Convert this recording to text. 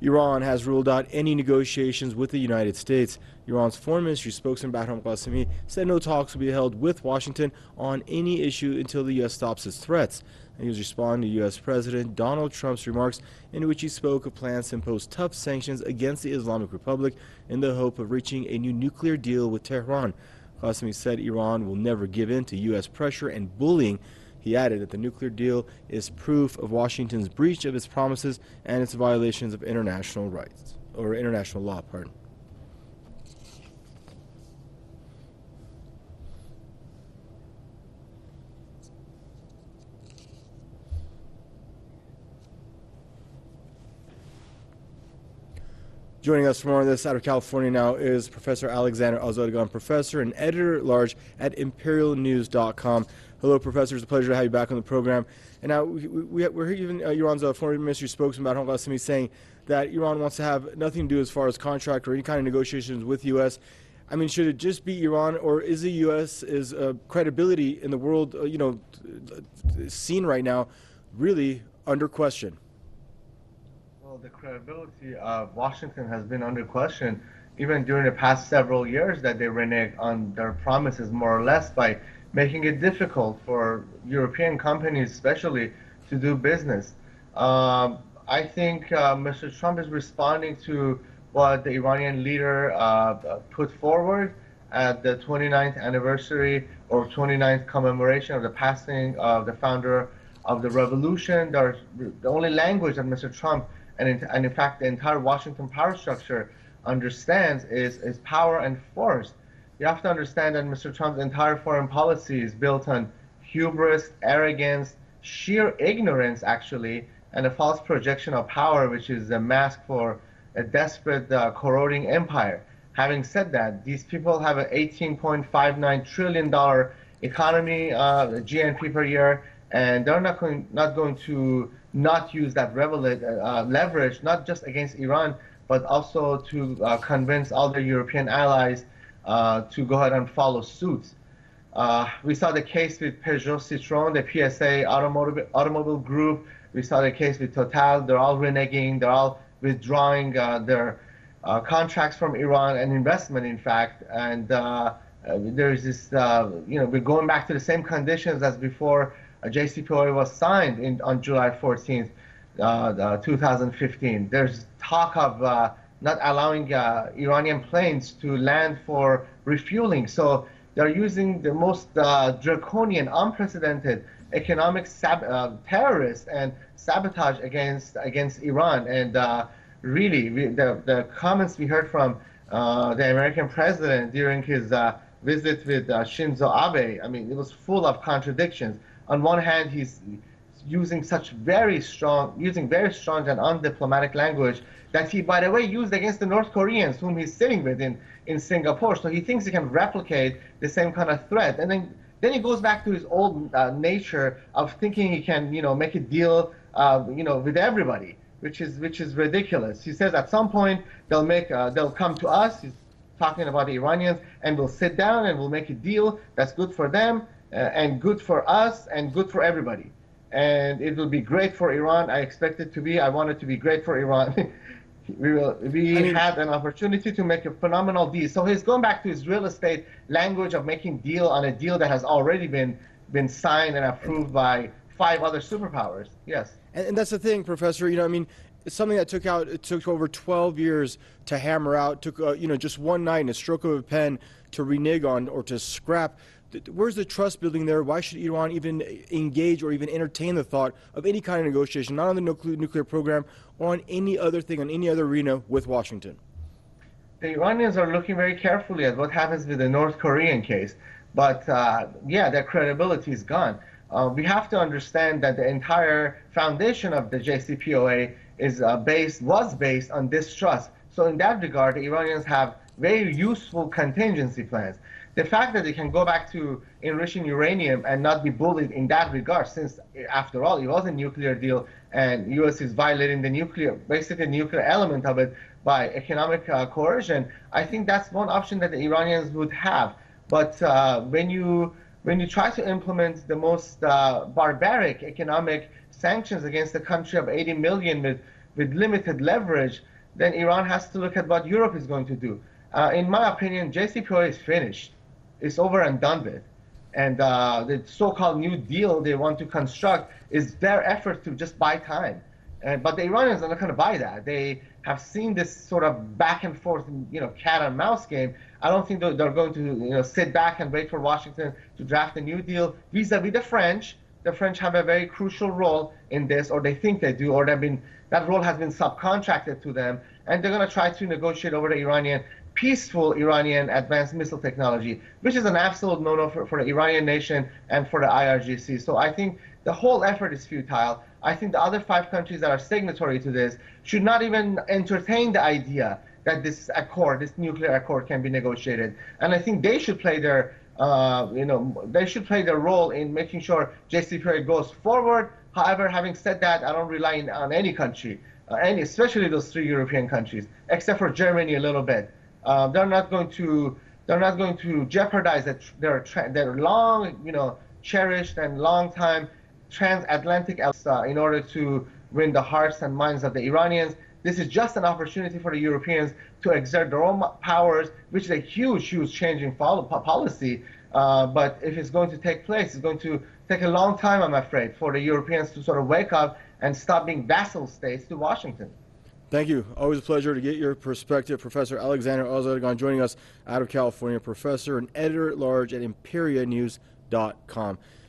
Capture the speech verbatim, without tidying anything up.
Iran has ruled out any negotiations with the United States. Iran's foreign ministry spokesman Bahram Qasemi said no talks will be held with Washington on any issue until the U S stops its threats. And he was responding to U S President Donald Trump's remarks, in which he spoke of plans to impose tough sanctions against the Islamic Republic in the hope of reaching a new nuclear deal with Tehran. Qasemi said Iran will never give in to U S pressure and bullying. He added that the nuclear deal is proof of Washington's breach of its promises and its violations of international rights, or international law, pardon. Joining us for more on this out of California now is Professor Alexander Azadgan, professor and editor-at-large at imperial news dot com. Hello, Professor. It's a pleasure to have you back on the program. And now we, we, we're hearing uh, Iran's uh, foreign ministry spokesman Bahram Qasemi saying that Iran wants to have nothing to do as far as contract or any kind of negotiations with the U S. I mean, should it just be Iran, or is the U S is uh, credibility in the world, uh, you know, seen right now, really under question? Well, the credibility of Washington has been under question even during the past several years, that they renege on their promises more or less by making it difficult for European companies especially to do business. Um, I think uh, Mister Trump is responding to what the Iranian leader uh, put forward at the twenty-ninth anniversary or twenty-ninth commemoration of the passing of the founder of the revolution. There's, the only language that Mister Trump and in, and in fact the entire Washington power structure understands is, is power and force. You have to understand that Mister Trump's entire foreign policy is built on hubris, arrogance, sheer ignorance actually, and a false projection of power, which is a mask for a desperate uh, corroding empire. Having said that, these people have an eighteen point five nine trillion dollar economy, uh, G N P per year, and they're not going, not going to not use that uh, leverage, not just against Iran, but also to uh, convince all their European allies uh, to go ahead and follow suit. Uh, we saw the case with Peugeot Citroën, the P S A automobile, automobile group. We saw the case with Total. They're all reneging. They're all withdrawing uh, their uh, contracts from Iran and investment, in fact. And uh, uh, there's this, uh, you know, we're going back to the same conditions as before uh, J C P O A was signed in, on July fourteenth, uh, uh, two thousand fifteen. There's talk of uh, not allowing uh, Iranian planes to land for refueling. So they're using the most uh, draconian, unprecedented economic sab uh, terrorists and sabotage against against Iran. And uh, really, we, the, the comments we heard from uh, the American president during his uh, visit with uh, Shinzo Abe, I mean, it was full of contradictions. On one hand, he's using such very strong, using very strong and undiplomatic language that he, by the way, used against the North Koreans, whom he's sitting with in, in Singapore. So he thinks he can replicate the same kind of threat. And then, then he goes back to his old uh, nature of thinking he can, you know, make a deal, uh, you know, with everybody, which is, which is ridiculous. He says at some point they'll make, uh, they'll come to us. He's talking about the Iranians, and we'll sit down and we'll make a deal that's good for them uh, and good for us and good for everybody. And it will be great for Iran. I expect it to be. I want it to be great for Iran. we will. We I mean, had an opportunity to make a phenomenal deal. So he's going back to his real estate language of making deal on a deal that has already been been signed and approved by five other superpowers. Yes. And, and that's the thing, Professor. You know, I mean, it's something that took out. It took over twelve years to hammer out. Took uh, you know just one night and a stroke of a pen to renege on or to scrap. Where's the trust building there? Why should Iran even engage or even entertain the thought of any kind of negotiation, not on the nuclear, nuclear program or on any other thing, on any other arena with Washington? The Iranians are looking very carefully at what happens with the North Korean case. But uh, yeah, their credibility is gone. Uh, we have to understand that the entire foundation of the J C P O A is uh, based, was based on distrust. So in that regard, the Iranians have very useful contingency plans. The fact that they can go back to enriching uranium and not be bullied in that regard, since after all, it was a nuclear deal and U S is violating the nuclear, basically the nuclear element of it by economic uh, coercion, I think that's one option that the Iranians would have. But uh, when you when you try to implement the most uh, barbaric economic sanctions against a country of eighty million with with limited leverage, then Iran has to look at what Europe is going to do. Uh, in my opinion, J C P O A is finished. It's over and done with. And uh, the so-called New Deal they want to construct is their effort to just buy time. And, but the Iranians are not going to buy that. They have seen this sort of back and forth, you know, cat and mouse game. I don't think they're, they're going to, you know, sit back and wait for Washington to draft a New Deal vis-a-vis the French. The French have a very crucial role in this, or they think they do, or they've been, that role has been subcontracted to them, and they're going to try to negotiate over the Iranian, peaceful Iranian advanced missile technology, which is an absolute no-no for, for the Iranian nation and for the I R G C. So I think the whole effort is futile. I think the other five countries that are signatory to this should not even entertain the idea that this accord, this nuclear accord, can be negotiated. And I think they should play their, uh, you know, they should play their role in making sure J C P O A goes forward. However, having said that, I don't rely on any country, uh, any, especially those three European countries, except for Germany a little bit. Uh, they're not going to, they're not going to jeopardize their their long, you know, cherished and long time transatlantic uh, in order to win the hearts and minds of the Iranians. This is just an opportunity for the Europeans to exert their own powers, which is a huge, huge change in policy. Uh, but if it's going to take place, it's going to take a long time, I'm afraid, for the Europeans to sort of wake up and stop being vassal states to Washington. Thank you. Always a pleasure to get your perspective. Professor Alexander Ozodaghan joining us out of California, professor and editor-at-large at Imperia News dot com.